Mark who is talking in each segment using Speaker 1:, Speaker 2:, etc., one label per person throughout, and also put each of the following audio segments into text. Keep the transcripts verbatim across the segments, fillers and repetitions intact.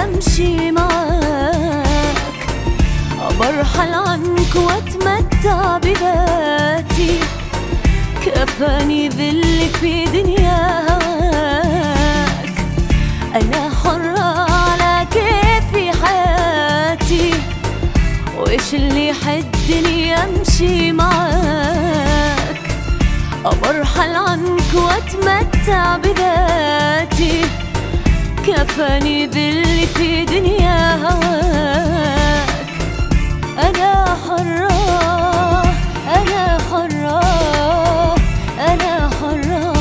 Speaker 1: امشي معاك، برحل عنك واتمتع بذاتي، كفاني ذل في دنيا هواك. انا حرة على كيفي حياتي، وإيش اللي يحدني امشي معاك، برحل عنك واتمتع بذاتي، كفاني ذل في دنيا هواك. أنا حرة أنا حرة أنا حرة.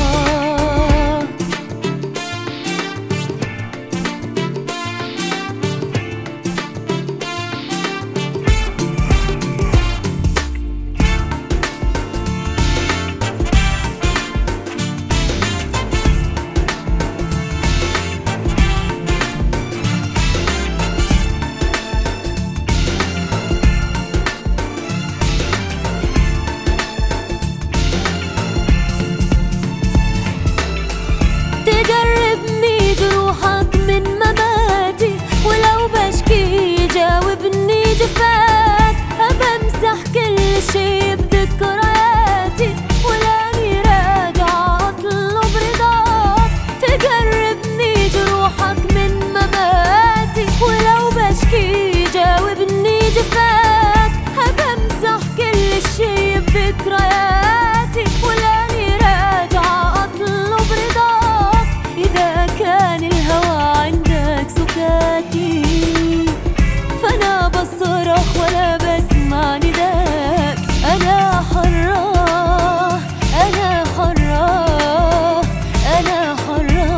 Speaker 1: تجربني جروحك من مماتي، ولو بشكي جاوبني جفاك، بمسح كل شي بذكرياتي، ولاني راجع اطلب رضاك. تجربني جروحك من مماتي، ولو بشكي جاوبني جفاك، بمسح كل شي بذكرياتي، ولاني راجع اطلب رضاك. إذا كان الهوى عندك سكاتي، فأنا بصرخ ولا بسمع نداك. أنا حرة أنا حرة أنا حرة.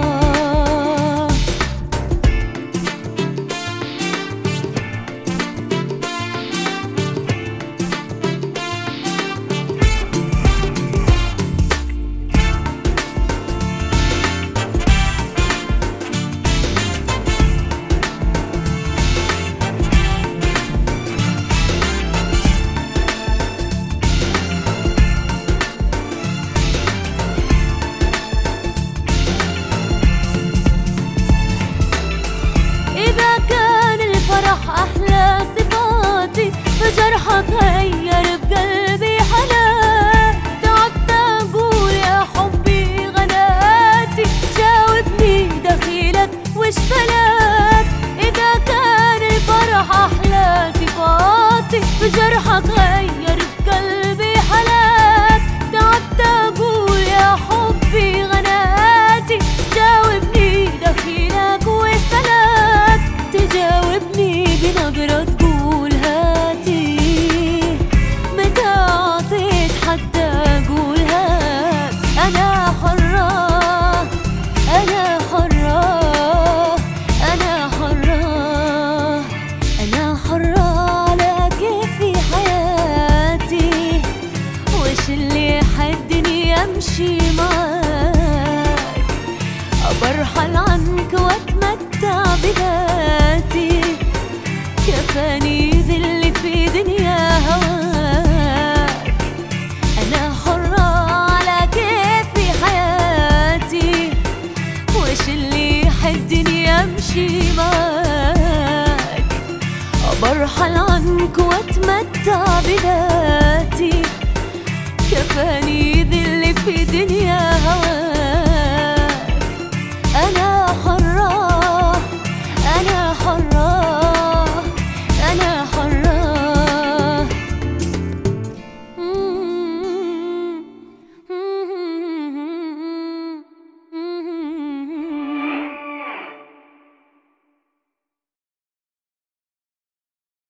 Speaker 1: أحلى صفاتي، فجرحك غير بقلبي حنان. تعبت أقول يا حبي غناتي، جاوبني دخيلك وش بلاك. إذا كان الفرح أحلى صفاتي، فجرحك غير بقلبي حنان. تعبت أقول يا حبي غناتي، جاوبني دخيلك وش بلاك. تجاوبني بنظرة تقول هاتي، متى عطيت حتى أقول هات. أنا حرة أنا حرة أنا حرة أنا حرة على كيفي حياتي، وإيش اللي يحدني أمشي معاك، برحل عنك واتمتع بذاتي، كفاني ذل في دنيا هواك. أنا حرة على كيفي حياتي، وإيش اللي يحدني أمشي معاك، برحل عنك واتمتع بذاتي، كفاني ذل